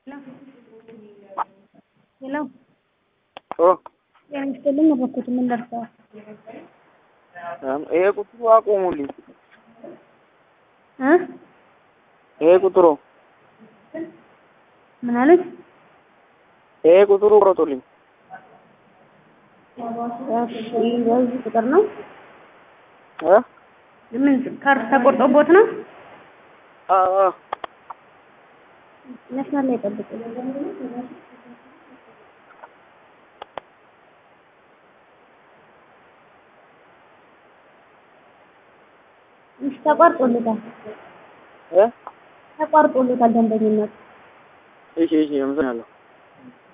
Hello. Oh, Spelling about ምን ደርሰዋል? ይሄ ቁጥሩ አቆሙልኝ። እ ይሄ ቁጥሩ ምን አለች? ይሄ ቁጥሩ ቆርጦልኝ። እሺ በዚህ ቁጥር ነው? ምን ካርድ ተቆርጦቦት ነው? አዎ መስመር ላይ ጠብቁ። ተቋርጦለታል። ተቋርጦለታል ደንበኝነት። እሺ አመሰግናለሁ።